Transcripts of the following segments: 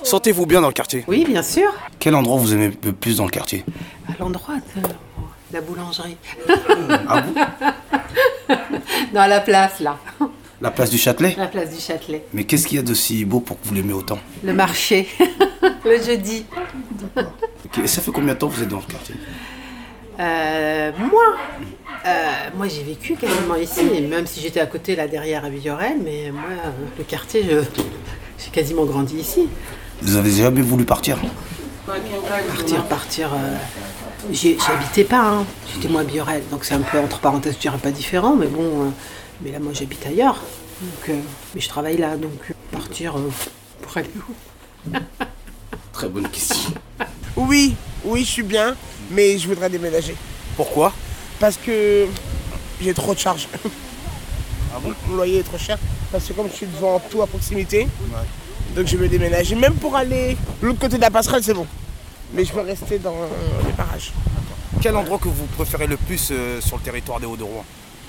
Sentez-vous bien dans le quartier? Oui, bien sûr. Quel endroit vous aimez le plus dans le quartier? À l'endroit de la boulangerie. Ah bon? Dans la place, là. La place du Châtelet? La place du Châtelet. Mais qu'est-ce qu'il y a de si beau pour que vous l'aimez autant? Le marché. Le jeudi. Ok, et ça fait combien de temps que vous êtes dans le quartier? Moi j'ai vécu quasiment ici, et même si j'étais à côté là derrière à Villorel, mais moi le quartier, j'ai quasiment grandi ici. Vous avez jamais voulu partir? Partir. J'y habitais pas, hein. J'étais moi à Villorel, donc c'est un peu entre parenthèses, je dirais pas différent, mais bon, mais là moi j'habite ailleurs, donc, mais je travaille là, donc partir pour aller où? Très bonne question. Oui, je suis bien, mais je voudrais déménager. Pourquoi? Parce que j'ai trop de charges. Ah bon? Mon loyer est trop cher, parce que comme je suis devant tout à proximité, donc je veux déménager. Même pour aller de l'autre côté de la passerelle, c'est bon. Mais je veux rester dans les parages. Quel endroit que vous préférez le plus sur le territoire des Hauts-de-Rouen?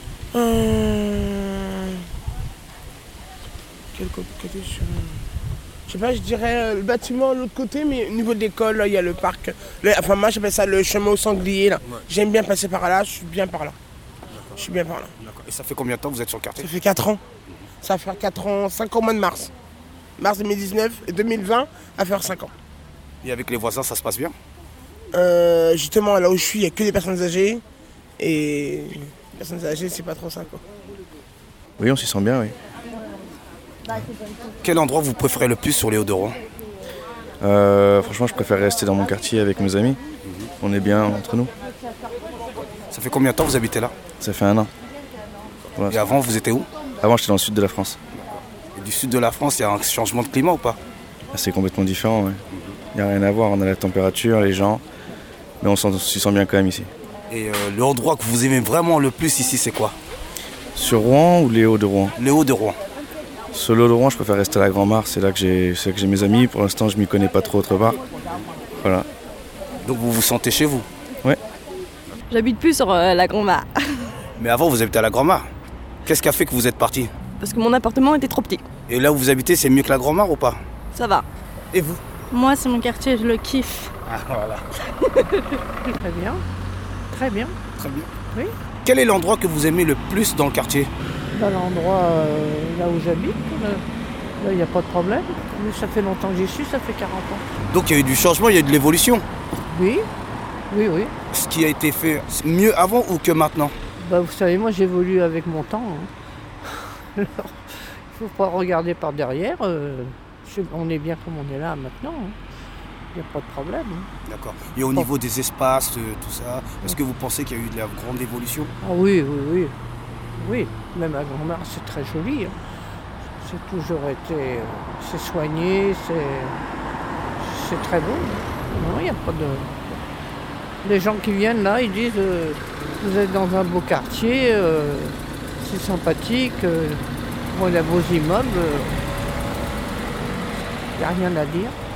Quel côté je sais pas, je dirais le bâtiment de l'autre côté, mais au niveau de l'école, là, il y a le parc. Enfin, moi, j'appelle ça le chemin au sanglier, là. Ouais. J'aime bien passer par là, je suis bien par là. Je suis bien par là. D'accord. Et ça fait combien de temps que vous êtes sur le quartier? Ça fait 4 ans. Ça va faire 4 ans, 5 ans au mois de mars. Mars 2019 et 2020, à faire 5 ans. Et avec les voisins, ça se passe bien? Justement, là où je suis, il n'y a que des personnes âgées. Et les personnes âgées, c'est pas trop ça, quoi. Oui, on s'y sent bien, oui. Quel endroit vous préférez le plus sur les Hauts-de-Rouen? Franchement, je préfère rester dans mon quartier avec mes amis. On est bien entre nous. Ça fait combien de temps que vous habitez là? Ça fait 1 an. Voilà. Et avant, vous étiez où? Avant, j'étais dans le sud de la France. Et du sud de la France, il y a un changement de climat ou pas? C'est complètement différent, ouais. Il n'y a rien à voir, on a la température, les gens, mais on s'y sent bien quand même ici. Et l'endroit que vous aimez vraiment le plus ici, c'est quoi? Sur Rouen ou les Hauts-de-Rouen? Les Hauts-de-Rouen. Sur les Hauts-de-Rouen, je préfère rester à la Grand-Mare, c'est là que j'ai mes amis. Pour l'instant, je m'y connais pas trop autre part. Voilà. Donc vous vous sentez chez vous? Ouais. J'habite plus sur la Grand-Mare. Mais avant, vous habitez à la Grand-Mare. Qu'est-ce qui a fait que vous êtes parti? Parce que mon appartement était trop petit. Et là où vous habitez, c'est mieux que la Grand-Mare ou pas? Ça va. Et vous? Moi, c'est mon quartier, je le kiffe. Ah, voilà. Très bien. Très bien. Très bien. Oui. Quel est l'endroit que vous aimez le plus dans le quartier? Dans l'endroit là où j'habite, là il n'y a pas de problème. Mais ça fait longtemps que j'y suis, ça fait 40 ans. Donc il y a eu du changement, il y a eu de l'évolution. Oui. Ce qui a été fait, c'est mieux avant ou que maintenant? Bah, vous savez, moi j'évolue avec mon temps. Il ne faut pas regarder par derrière. On est bien comme on est là maintenant. Il n'y a pas de problème. D'accord. Et au niveau des espaces, tout ça, est-ce que vous pensez qu'il y a eu de la grande évolution? Ah oui. Oui, même à Grand-Mare, c'est très joli. C'est toujours été... c'est soigné, c'est très beau. Non, il n'y a pas de... Les gens qui viennent là, ils disent vous êtes dans un beau quartier, c'est sympathique, il y a beaux immeubles, il n'y a rien à dire.